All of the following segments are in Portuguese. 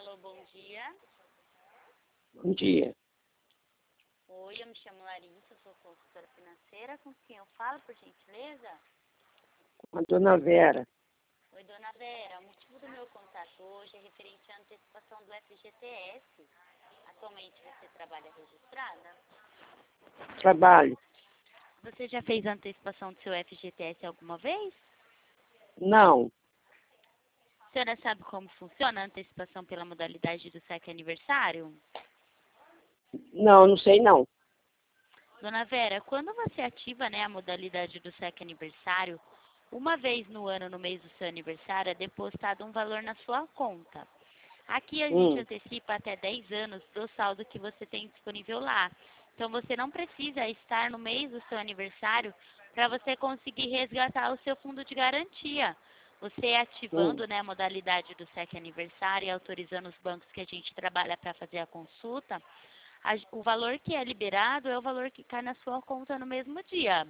Alô, bom dia. Bom dia. Oi, eu me chamo Larissa, sou consultora financeira. Com quem eu falo, por gentileza? Com a dona Vera. Oi, dona Vera. O motivo do meu contato hoje é referente à antecipação do FGTS. Atualmente você trabalha registrada? Trabalho. Você já fez a antecipação do seu FGTS alguma vez? Não. A senhora sabe como funciona a antecipação pela modalidade do saque aniversário? Não, não sei não. Dona Vera, quando você ativa, a modalidade do saque aniversário, uma vez no ano, no mês do seu aniversário, é depositado um valor na sua conta. Aqui a gente antecipa até 10 anos do saldo que você tem disponível lá. Então você não precisa estar no mês do seu aniversário para você conseguir resgatar o seu fundo de garantia. Você ativando a modalidade do saque aniversário e autorizando os bancos que a gente trabalha para fazer a consulta, o valor que é liberado é o valor que cai na sua conta no mesmo dia.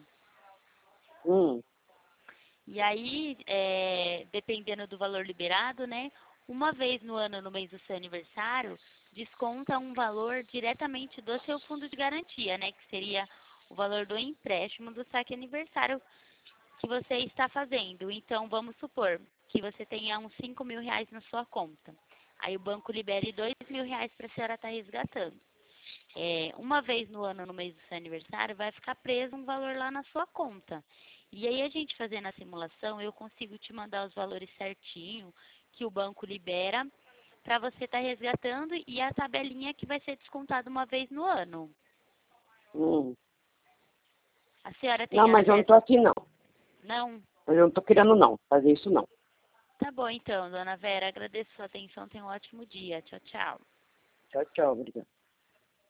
E aí, dependendo do valor liberado, uma vez no ano, no mês do seu aniversário, desconta um valor diretamente do seu fundo de garantia, que seria o valor do empréstimo do saque aniversário que você está fazendo. Então, vamos supor que você tenha uns 5 mil reais na sua conta. Aí o banco libere 2 mil reais para a senhora estar resgatando. Uma vez no ano, no mês do seu aniversário, vai ficar preso um valor lá na sua conta. E aí a gente fazendo a simulação, eu consigo te mandar os valores certinho que o banco libera para você estar resgatando e a tabelinha que vai ser descontada uma vez no ano. A senhora tem Não, mas eu não acesso? tô aqui não. Não? Eu não tô querendo não, fazer isso não. Tá bom então, dona Vera. Agradeço a sua atenção. Tenha um ótimo dia. Tchau, tchau. Tchau, tchau, obrigado.